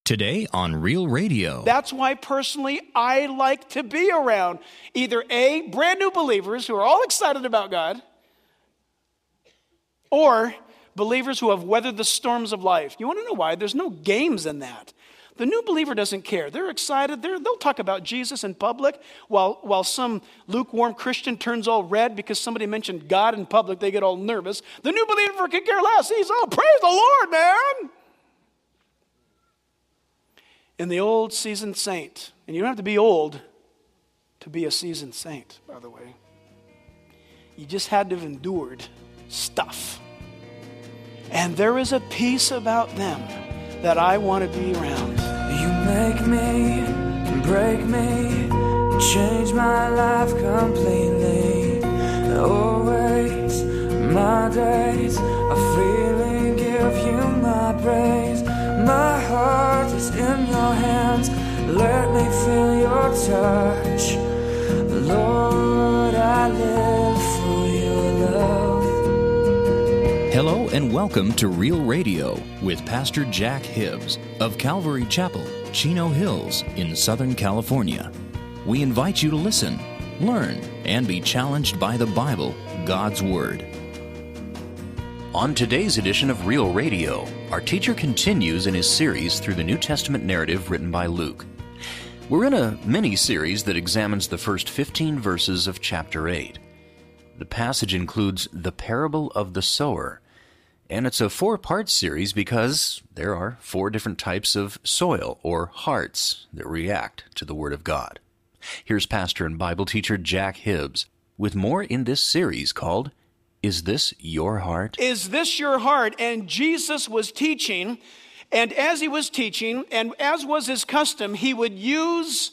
Today on Real Radio. That's why personally I like to be around either A, brand new believers who are all excited about God, or believers who have weathered the storms of life. You want to know why? There's no games in that. The new believer doesn't care. They're excited. They'll talk about Jesus in public while some lukewarm Christian turns all red because somebody mentioned God in public. They get all nervous. The new believer could care less. He's, praise the Lord, man. In the old seasoned saint, and you don't have to be old to be a seasoned saint, by the way. You just had to have endured stuff. And there is a peace about them that I want to be around. You make me, break me, change my life completely. Always, my days are freely give you my praise. My heart is in your hands, let me feel your touch. Lord, I live for your love. Hello and welcome to Real Radio with Pastor Jack Hibbs of Calvary Chapel, Chino Hills in Southern California. We invite you to listen, learn, and be challenged by the Bible, God's Word. On today's edition of Real Radio, our teacher continues in his series through the New Testament narrative written by Luke. We're in a mini-series that examines the first 15 verses of chapter 8. The passage includes the parable of the sower, and it's a 4-part series because there are 4 different types of soil or hearts that react to the Word of God. Here's pastor and Bible teacher Jack Hibbs with more in this series called Is This Your Heart? Is this your heart? And Jesus was teaching, and as he was teaching, and as was his custom, he would use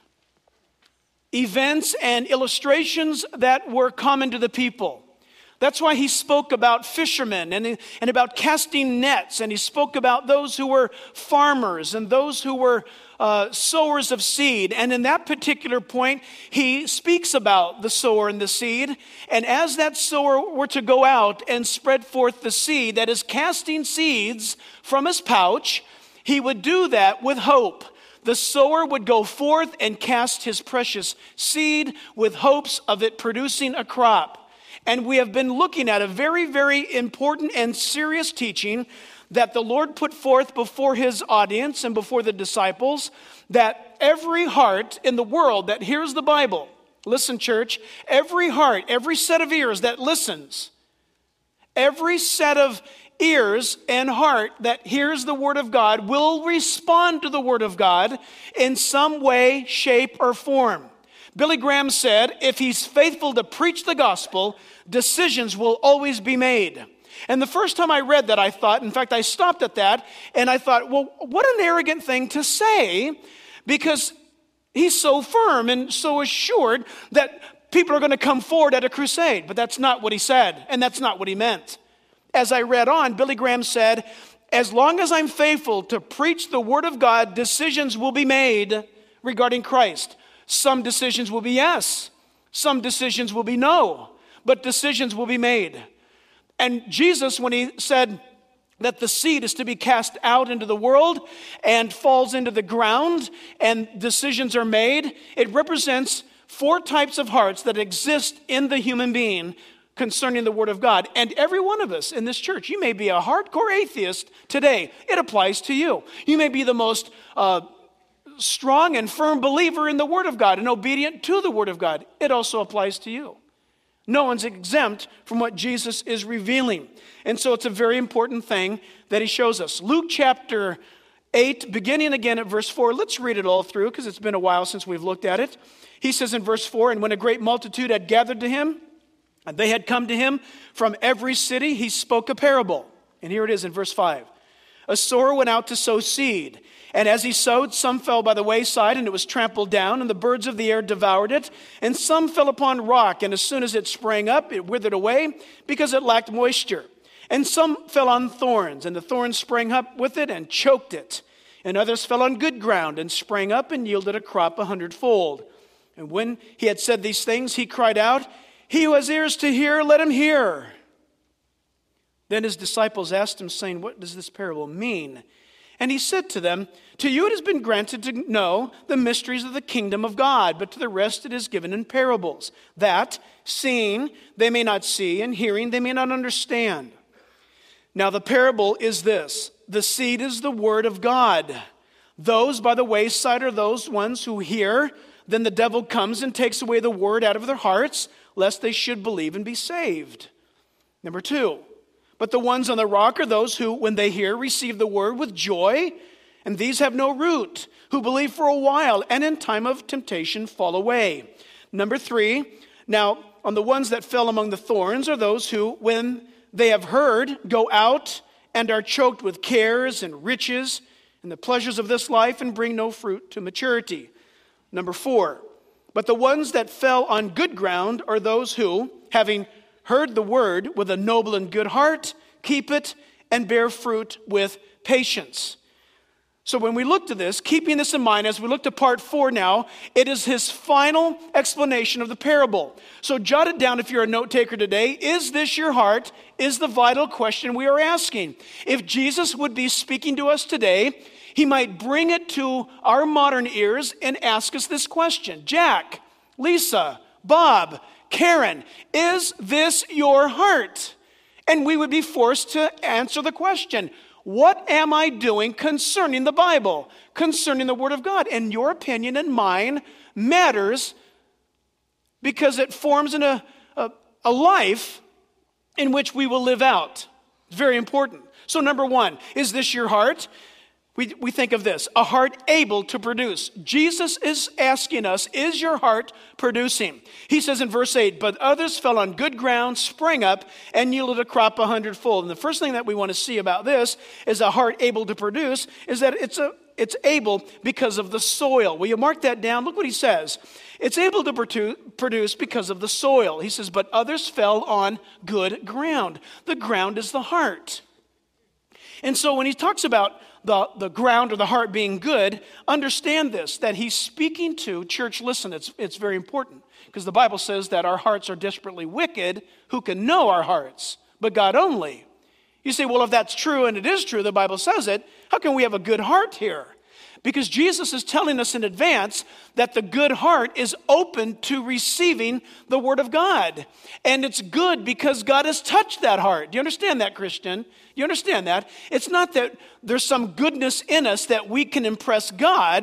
events and illustrations that were common to the people. That's why he spoke about fishermen and about casting nets, and he spoke about those who were farmers and those who were sowers of seed. And in that particular point, he speaks about the sower and the seed. And as that sower were to go out and spread forth the seed, that is casting seeds from his pouch, he would do that with hope. The sower would go forth and cast his precious seed with hopes of it producing a crop. And we have been looking at a very, very important and serious teaching that the Lord put forth before his audience and before the disciples, that every heart in the world that hears the Bible, listen, church, every heart, every set of ears that listens, every set of ears and heart that hears the Word of God will respond to the Word of God in some way, shape, or form. Billy Graham said, if he's faithful to preach the gospel, decisions will always be made. And the first time I read that, I thought, in fact, I stopped at that, and I thought, well, what an arrogant thing to say, because he's so firm and so assured that people are going to come forward at a crusade. But that's not what he said, and that's not what he meant. As I read on, Billy Graham said, as long as I'm faithful to preach the Word of God, decisions will be made regarding Christ. Some decisions will be yes, some decisions will be no, but decisions will be made. And Jesus, when he said that the seed is to be cast out into the world and falls into the ground and decisions are made, it represents 4 types of hearts that exist in the human being concerning the Word of God. And every one of us in this church, you may be a hardcore atheist today. It applies to you. You may be the most strong and firm believer in the Word of God and obedient to the Word of God. It also applies to you. No one's exempt from what Jesus is revealing. And so it's a very important thing that he shows us. Luke chapter 8, beginning again at verse 4. Let's read it all through because it's been a while since we've looked at it. He says in verse 4, and when a great multitude had gathered to him, and they had come to him from every city, he spoke a parable. And here it is in verse 5. A sower went out to sow seed. And as he sowed, some fell by the wayside, and it was trampled down, and the birds of the air devoured it. And some fell upon rock, and as soon as it sprang up, it withered away, because it lacked moisture. And some fell on thorns, and the thorns sprang up with it and choked it. And others fell on good ground, and sprang up and yielded a crop 100-fold. And when he had said these things, he cried out, he who has ears to hear, let him hear. Then his disciples asked him, saying, what does this parable mean? And he said to them, to you it has been granted to know the mysteries of the kingdom of God, but to the rest it is given in parables, that, seeing, they may not see, and hearing, they may not understand. Now the parable is this: the seed is the word of God. Those by the wayside are those ones who hear, then the devil comes and takes away the word out of their hearts, lest they should believe and be saved. Number 2, but the ones on the rock are those who, when they hear, receive the word with joy, and these have no root, who believe for a while, and in time of temptation fall away. Number 3, now on the ones that fell among the thorns are those who, when they have heard, go out and are choked with cares and riches and the pleasures of this life, and bring no fruit to maturity. Number 4, but the ones that fell on good ground are those who, having heard the word with a noble and good heart, keep it and bear fruit with patience. So when we look to this, keeping this in mind, as we look to part 4 now, it is his final explanation of the parable. So jot it down if you're a note taker today. Is this your heart? Is the vital question we are asking. If Jesus would be speaking to us today, he might bring it to our modern ears and ask us this question. Jack, Lisa, Bob, Karen, is this your heart? And we would be forced to answer the question. What am I doing concerning the Bible, concerning the Word of God? And your opinion and mine matters because it forms in a life in which we will live out. It's very important. So number 1, is this your heart? We think of this, a heart able to produce. Jesus is asking us, is your heart producing? He says in verse 8, but others fell on good ground, sprang up, and yielded a crop 100-fold. And the first thing that we want to see about this is a heart able to produce, is that it's able because of the soil. Will you mark that down? Look what he says. It's able to produce because of the soil. He says, but others fell on good ground. The ground is the heart. And so when he talks about the ground or the heart being good, understand this, that he's speaking to, church, listen, it's very important, because the Bible says that our hearts are desperately wicked. Who can know our hearts? But God only. You say, well, if that's true, and it is true, the Bible says it, how can we have a good heart here? Because Jesus is telling us in advance that the good heart is open to receiving the Word of God. And it's good because God has touched that heart. Do you understand that, Christian? You understand that? It's not that there's some goodness in us that we can impress God.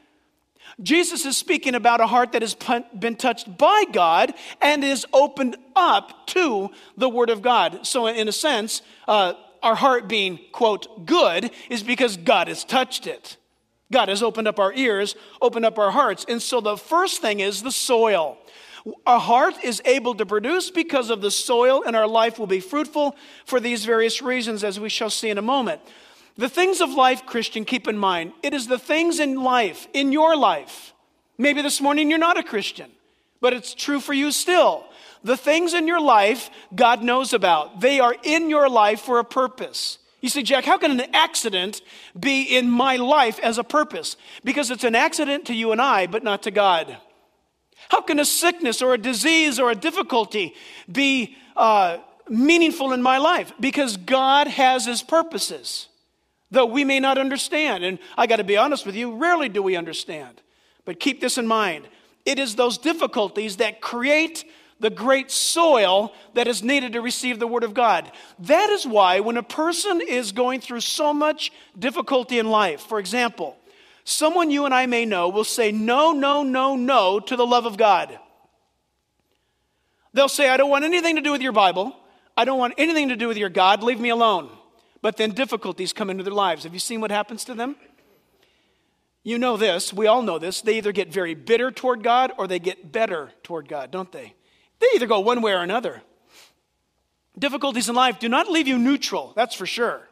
Jesus is speaking about a heart that has been touched by God and is opened up to the Word of God. So in a sense, our heart being, quote, good is because God has touched it. God has opened up our ears, opened up our hearts. And so the first thing is the soil. Our heart is able to produce because of the soil, and our life will be fruitful for these various reasons, as we shall see in a moment. The things of life, Christian, keep in mind, it is the things in life, in your life. Maybe this morning you're not a Christian, but it's true for you still. The things in your life God knows about. They are in your life for a purpose. You say, Jack, how can an accident be in my life as a purpose? Because it's an accident to you and I, but not to God. How can a sickness or a disease or a difficulty be meaningful in my life? Because God has his purposes, though we may not understand. And I got to be honest with you, rarely do we understand. But keep this in mind. It is those difficulties that create the great soil that is needed to receive the Word of God. That is why when a person is going through so much difficulty in life, for example, someone you and I may know will say no, no, no, no to the love of God. They'll say, I don't want anything to do with your Bible. I don't want anything to do with your God. Leave me alone. But then difficulties come into their lives. Have you seen what happens to them? You know this. We all know this. They either get very bitter toward God or they get better toward God, don't they? They either go one way or another. Difficulties in life do not leave you neutral, that's for sure.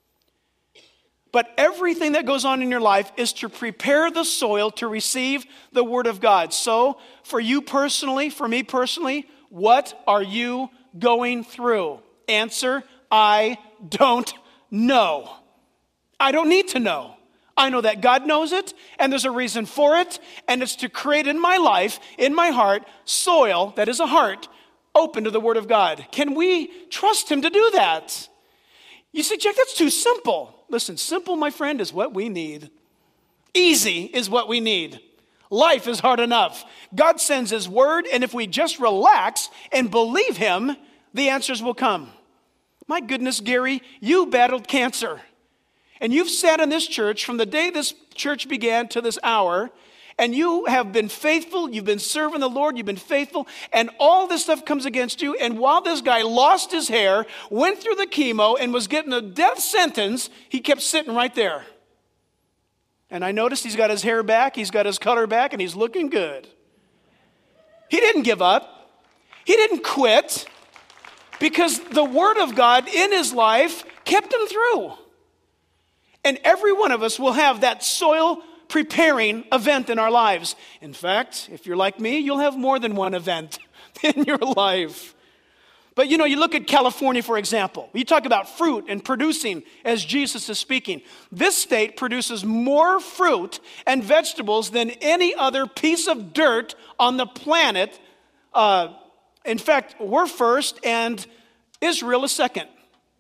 But everything that goes on in your life is to prepare the soil to receive the Word of God. So, for you personally, for me personally, what are you going through? Answer, I don't know. I don't need to know. I know that God knows it, and there's a reason for it, and it's to create in my life, in my heart, soil that is a heart open to the Word of God. Can we trust Him to do that? You say, Jack, that's too simple. Listen, simple, my friend, is what we need. Easy is what we need. Life is hard enough. God sends His word, and if we just relax and believe Him, the answers will come. My goodness, Gary, you battled cancer. And you've sat in this church from the day this church began to this hour, and you have been faithful, you've been serving the Lord, you've been faithful, and all this stuff comes against you. And while this guy lost his hair, went through the chemo, and was getting a death sentence, he kept sitting right there. And I noticed he's got his hair back, he's got his color back, and he's looking good. He didn't give up. He didn't quit, because the Word of God in his life kept him through. And every one of us will have that soil preparing event in our lives. In fact, if you're like me, you'll have more than one event in your life. But you look at California, for example. You talk about fruit and producing as Jesus is speaking. This state produces more fruit and vegetables than any other piece of dirt on the planet. In fact, we're first and Israel is second.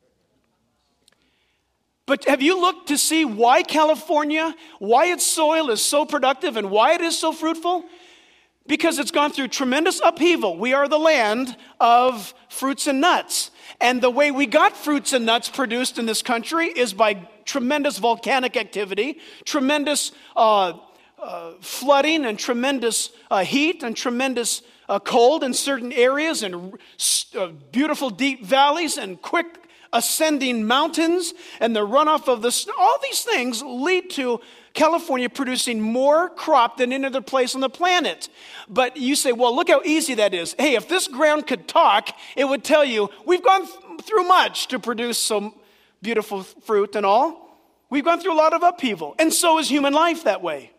But have you looked to see why California, why its soil is so productive and why it is so fruitful? Because it's gone through tremendous upheaval. We are the land of fruits and nuts. And the way we got fruits and nuts produced in this country is by tremendous volcanic activity, tremendous flooding and tremendous heat and tremendous cold in certain areas and beautiful deep valleys and quick ascending mountains and the runoff of the snow. All these things lead to California producing more crop than any other place on the planet. But you say, well, look how easy that is. Hey, if this ground could talk, it would tell you, we've gone through much to produce some beautiful fruit and all. We've gone through a lot of upheaval. And so is human life that way.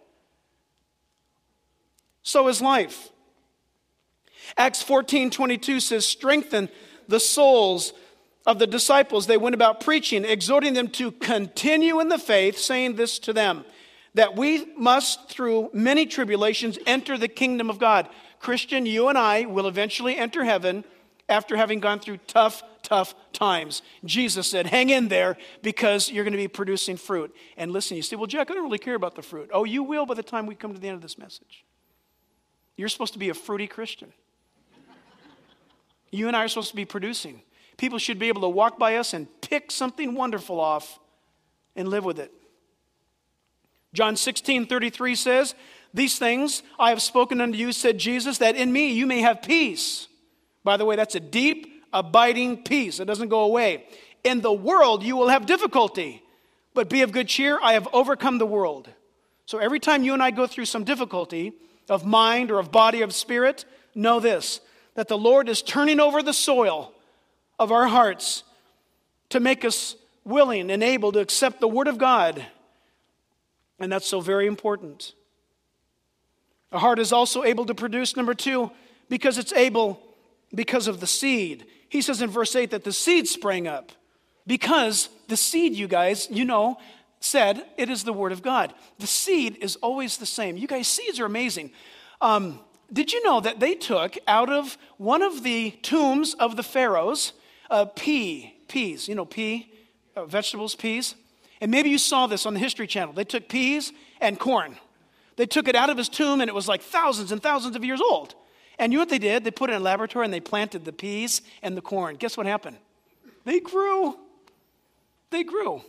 So is life. Acts 14:22 says, strengthen the souls of the disciples. They went about preaching, exhorting them to continue in the faith, saying this to them, that we must, through many tribulations, enter the kingdom of God. Christian, you and I will eventually enter heaven after having gone through tough times. Jesus said, hang in there because you're going to be producing fruit. And listen, you say, well, Jack, I don't really care about the fruit. Oh, you will by the time we come to the end of this message. You're supposed to be a fruity Christian. You and I are supposed to be producing. People should be able to walk by us and pick something wonderful off and live with it. John 16:33 says, these things I have spoken unto you, said Jesus, that in me you may have peace. By the way, that's a deep, abiding peace. It doesn't go away. In the world you will have difficulty, but be of good cheer. I have overcome the world. So every time you and I go through some difficulty of mind or of body or of spirit, know this, that the Lord is turning over the soil of our hearts to make us willing and able to accept the Word of God. And that's so very important. A heart is also able to produce, number 2, because it's able, because of the seed. He says in verse 8 that the seed sprang up. Because the seed, you guys, said it is the Word of God. The seed is always the same. You guys, seeds are amazing. Did you know that they took out of one of the tombs of the pharaohs, peas, vegetables, peas. And maybe you saw this on the History Channel. They took peas and corn. They took it out of his tomb, and it was like thousands and thousands of years old. And you know what they did? They put it in a laboratory, and they planted the peas and the corn. Guess what happened? They grew. They grew.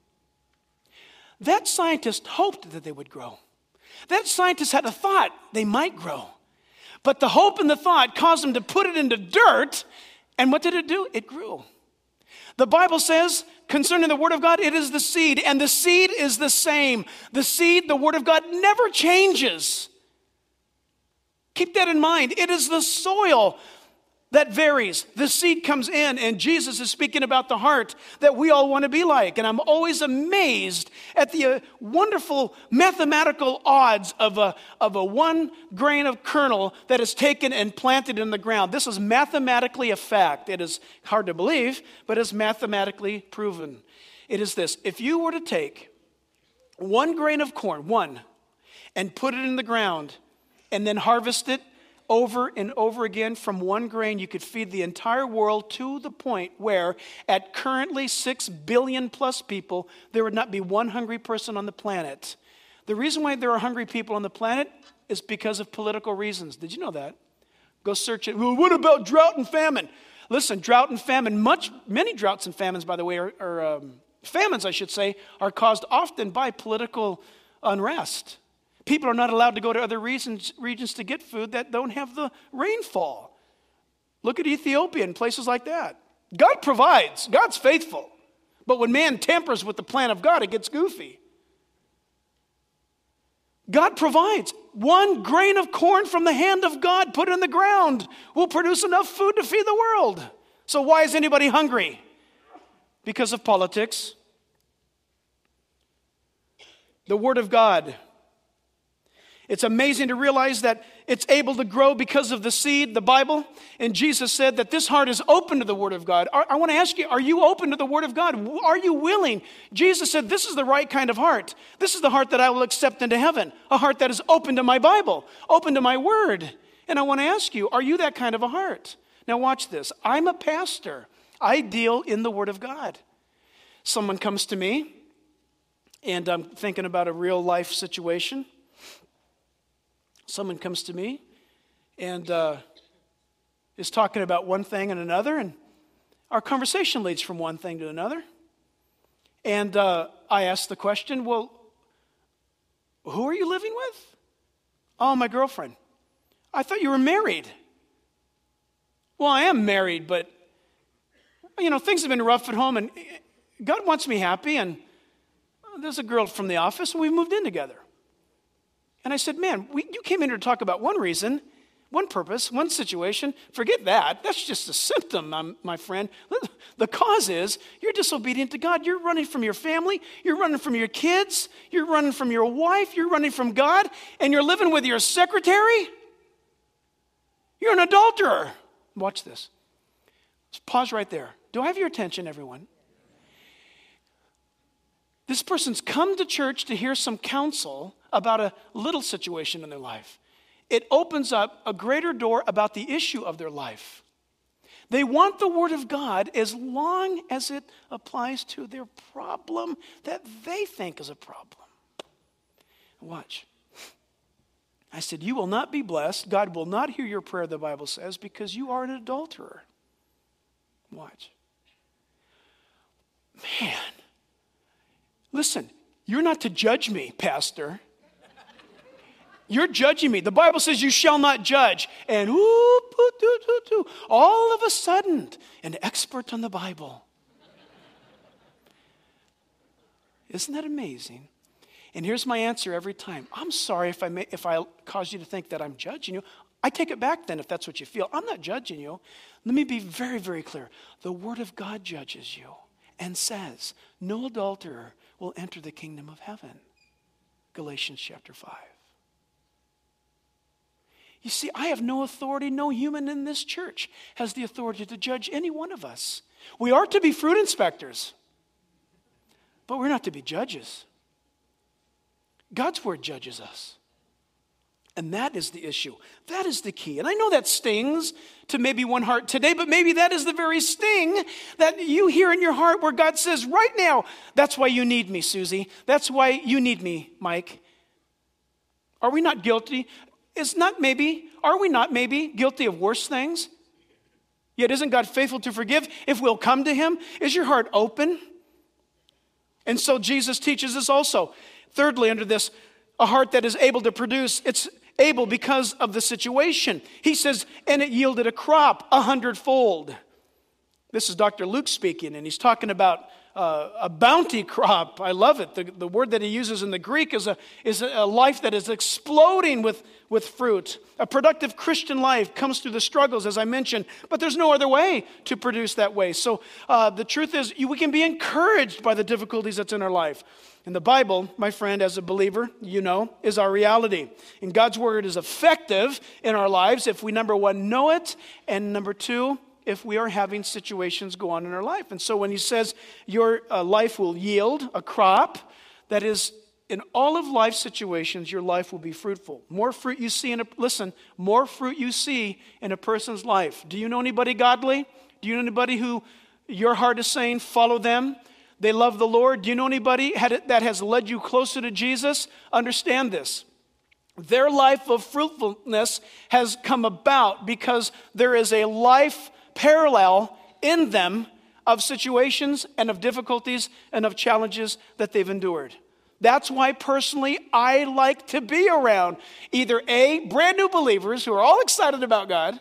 That scientist hoped that they would grow. That scientist had a thought they might grow. But the hope and the thought caused them to put it into dirt. And what did it do? It grew. The Bible says, concerning the Word of God, it is the seed, and the seed is the same. The seed, the Word of God, never changes. Keep that in mind. It is the soil that varies. The seed comes in, and Jesus is speaking about the heart that we all want to be like. And I'm always amazed at the wonderful mathematical odds of a 1 grain of kernel that is taken and planted in the ground. This is mathematically a fact. It is hard to believe, but it's mathematically proven. It is this. If you were to take 1 grain of corn, and put it in the ground, and then harvest it over and over again. From one grain, you could feed the entire world to the point where, at currently 6 billion plus people, there would not be one hungry person on the planet. The reason why there are hungry people on the planet is because of political reasons. Did you know that? Go search it. Well, what about drought and famine? Listen, drought and famine, many droughts and famines, by the way, famines, I should say, are caused often by political unrest. People are not allowed to go to other regions to get food that don't have the rainfall. Look at Ethiopia and places like that. God provides. God's faithful. But when man tampers with the plan of God, it gets goofy. God provides. One grain of corn from the hand of God put in the ground will produce enough food to feed the world. So why is anybody hungry? Because of politics. The Word of God. It's amazing to realize that it's able to grow because of the seed, the Bible. And Jesus said that this heart is open to the Word of God. I want to ask you, are you open to the Word of God? Are you willing? Jesus said, this is the right kind of heart. This is the heart that I will accept into heaven. A heart that is open to my Bible, open to my Word. And I want to ask you, are you that kind of a heart? Now watch this. I'm a pastor. I deal in the Word of God. Someone comes to me, and I'm thinking about a real life situation. Someone comes to me and is talking about one thing and another, and our conversation leads from one thing to another. And I ask the question, well, who are you living with? Oh, my girlfriend. I thought you were married. Well, I am married, but, things have been rough at home, and God wants me happy, and there's a girl from the office, and we've moved in together. And I said, man, you came in here to talk about one reason, one purpose, one situation. Forget that. That's just a symptom, my friend. The cause is you're disobedient to God. You're running from your family. You're running from your kids. You're running from your wife. You're running from God. And you're living with your secretary. You're an adulterer. Watch this. Just pause right there. Do I have your attention, everyone? This person's come to church to hear some counsel about a little situation in their life. It opens up a greater door about the issue of their life. They want the Word of God as long as it applies to their problem that they think is a problem. Watch. I said, you will not be blessed. God will not hear your prayer, the Bible says, because you are an adulterer. Watch. Man. Listen, you're not to judge me, Pastor. You're judging me. The Bible says you shall not judge. And all of a sudden, an expert on the Bible. Isn't that amazing? And here's my answer every time. I'm sorry if I cause you to think that I'm judging you. I take it back then if that's what you feel. I'm not judging you. Let me be very, very clear. The Word of God judges you and says, no adulterer will enter the kingdom of heaven. Galatians chapter 5. You see, I have no authority. No human in this church has the authority to judge any one of us. We are to be fruit inspectors, but we're not to be judges. God's word judges us. And that is the issue. That is the key. And I know that stings to maybe one heart today, but maybe that is the very sting that you hear in your heart where God says, right now, that's why you need me, Susie. That's why you need me, Mike. Are we not guilty? Are we not maybe guilty of worse things? Yet isn't God faithful to forgive if we'll come to Him? Is your heart open? And so Jesus teaches us also. Thirdly, under this, a heart that is able to produce, it's able because of the situation. He says, and it yielded a crop 100-fold. This is Dr. Luke speaking, and he's talking about a bounty crop. I love it. The word that he uses in the Greek is a life that is exploding with fruit. A productive Christian life comes through the struggles, as I mentioned, but there's no other way to produce that way. So the truth is, we can be encouraged by the difficulties that's in our life. And the Bible, my friend, as a believer, is our reality. And God's word is effective in our lives if we, number one, know it, and number two, if we are having situations go on in our life. And so when he says your life will yield a crop that is in all of life's situations, your life will be fruitful. More fruit you see more fruit you see in a person's life. Do you know anybody godly? Do you know anybody who your heart is saying, follow them? They love the Lord. Do you know anybody that has led you closer to Jesus? Understand this. Their life of fruitfulness has come about because there is a life parallel in them of situations and of difficulties and of challenges that they've endured. That's why personally I like to be around either A, brand new believers who are all excited about God,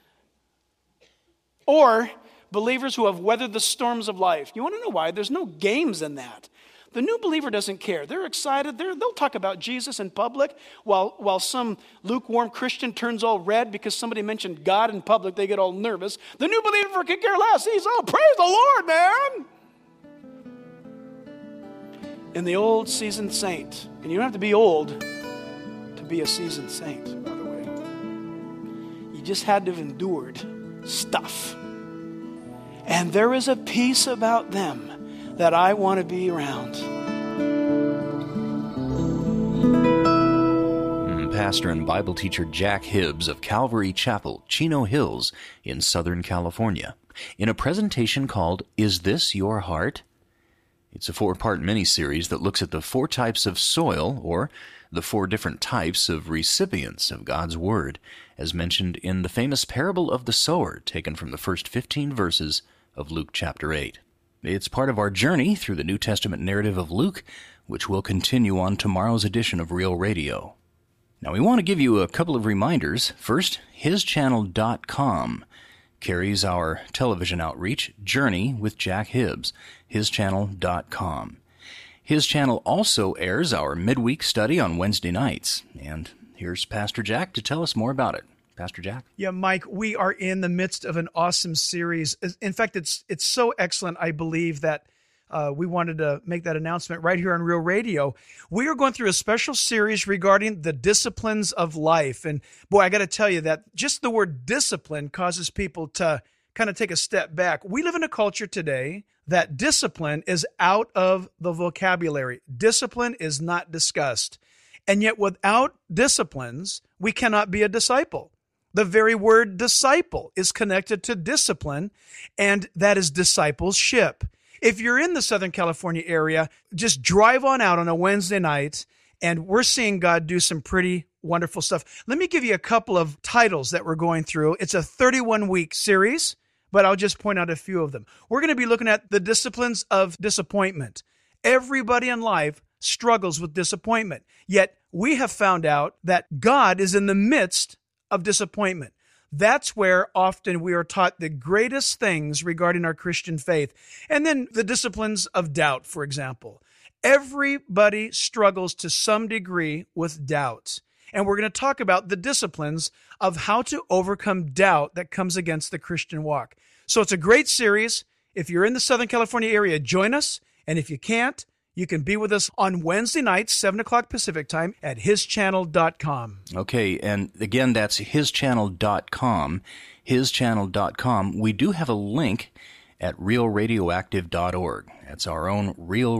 or believers who have weathered the storms of life. You want to know why? There's no games in that. The new believer doesn't care. They're excited. They'll talk about Jesus in public while some lukewarm Christian turns all red because somebody mentioned God in public. They get all nervous. The new believer could care less. He's, praise the Lord, man. And the old seasoned saint, and you don't have to be old to be a seasoned saint, by the way. You just had to have endured stuff. And there is a peace about them that I want to be around. Pastor and Bible teacher Jack Hibbs of Calvary Chapel, Chino Hills in Southern California, in a presentation called Is This Your Heart? It's a 4-part mini-series that looks at the 4 types of soil, or the 4 different types of recipients of God's Word, as mentioned in the famous parable of the sower, taken from the first 15 verses of Luke chapter 8. It's part of our journey through the New Testament narrative of Luke, which will continue on tomorrow's edition of Real Radio. Now, we want to give you a couple of reminders. First, hischannel.com carries our television outreach, Journey with Jack Hibbs, hischannel.com. His channel also airs our midweek study on Wednesday nights. And here's Pastor Jack to tell us more about it. Pastor Jack? Yeah, Mike, we are in the midst of an awesome series. In fact, it's so excellent, I believe, that we wanted to make that announcement right here on Real Radio. We are going through a special series regarding the disciplines of life. And boy, I got to tell you that just the word discipline causes people to kind of take a step back. We live in a culture today that discipline is out of the vocabulary. Discipline is not discussed. And yet without disciplines, we cannot be a disciple. The very word disciple is connected to discipline, and that is discipleship. If you're in the Southern California area, just drive on out on a Wednesday night, and we're seeing God do some pretty wonderful stuff. Let me give you a couple of titles that we're going through. It's a 31-week series, but I'll just point out a few of them. We're going to be looking at the disciplines of disappointment. Everybody in life struggles with disappointment, yet we have found out that God is in the midst of disappointment. That's where often we are taught the greatest things regarding our Christian faith. And then the disciplines of doubt, for example. Everybody struggles to some degree with doubts. And we're going to talk about the disciplines of how to overcome doubt that comes against the Christian walk. So it's a great series. If you're in the Southern California area, join us. And if you can't, you can be with us on Wednesday nights, 7 o'clock Pacific time at hischannel.com. Okay, and again, that's hischannel.com, hischannel.com. We do have a link at realradioactive.org. That's our own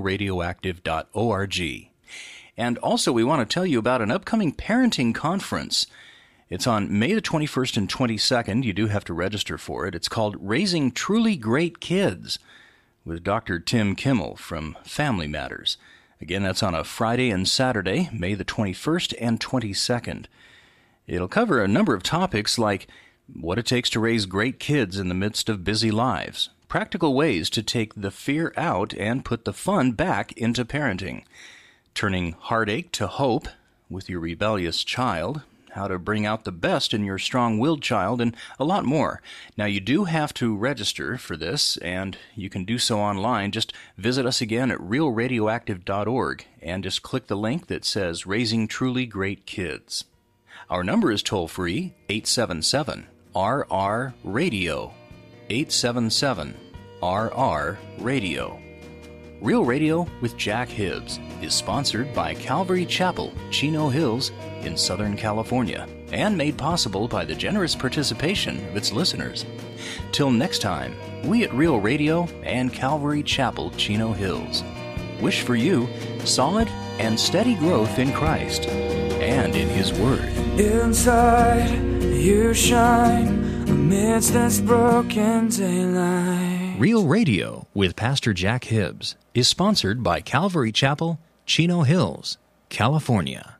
realradioactive.org. And also, we want to tell you about an upcoming parenting conference. It's on May the 21st and 22nd. You do have to register for it. It's called Raising Truly Great Kids, with Dr. Tim Kimmel from Family Matters. Again, that's on a Friday and Saturday, May the 21st and 22nd. It'll cover a number of topics like what it takes to raise great kids in the midst of busy lives, practical ways to take the fear out and put the fun back into parenting, turning heartache to hope with your rebellious child, how to bring out the best in your strong-willed child, and a lot more. Now, you do have to register for this, and you can do so online. Just visit us again at realradioactive.org and just click the link that says Raising Truly Great Kids. Our number is toll-free, 877-RR-RADIO, 877-RR-RADIO. Real Radio with Jack Hibbs is sponsored by Calvary Chapel, Chino Hills in Southern California, and made possible by the generous participation of its listeners. Till next time, we at Real Radio and Calvary Chapel, Chino Hills wish for you solid and steady growth in Christ and in His Word. Inside you shine amidst this broken daylight. Real Radio with Pastor Jack Hibbs is sponsored by Calvary Chapel, Chino Hills, California.